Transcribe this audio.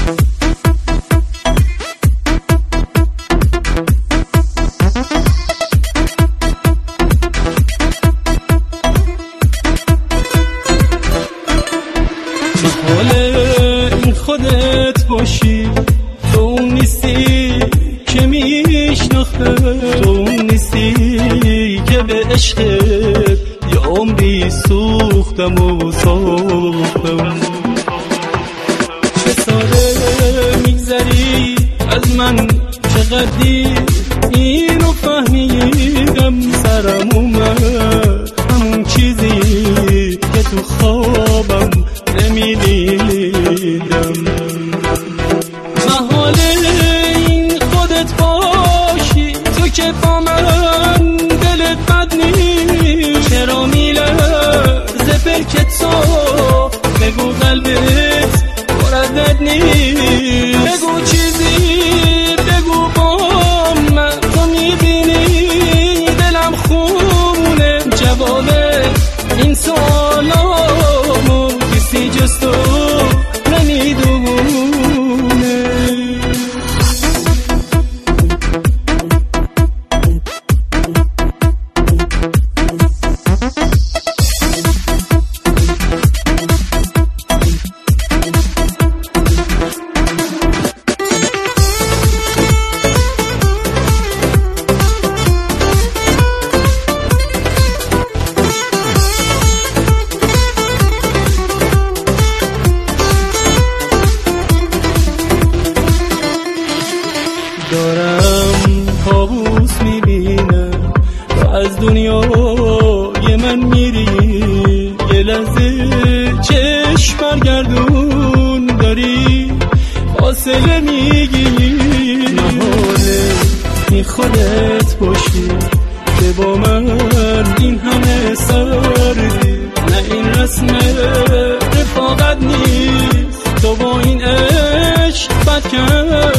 خودت باشی، تو اون نیستی که میشناخته، تو اون نیستی که به عشقت یه عمری سوختم و ساختم. چه ساده میگذری از من، چقدری اینو فهمیدم، سرم اومد همون چیزی که تو خوابم نمیدیدم. محال این خودت باشی، تو که با من دلت بد نیست، چرا میلرزه پلکت تو؟ بگو قلبت مردد نیست، بگو چیزی، بگو با من تو میبینی دلم خونه. جواب این سوالامو کسی جز تو نمیدونه. دارم کابوس میبینم تو از دنیای من میری، یه لحظه چشم برگردون داری فاصله میگیری. محاله این خودت باشی که با من این همه سردی، نه این رسم رفاقت نیست، تو با این عشق بد کردی.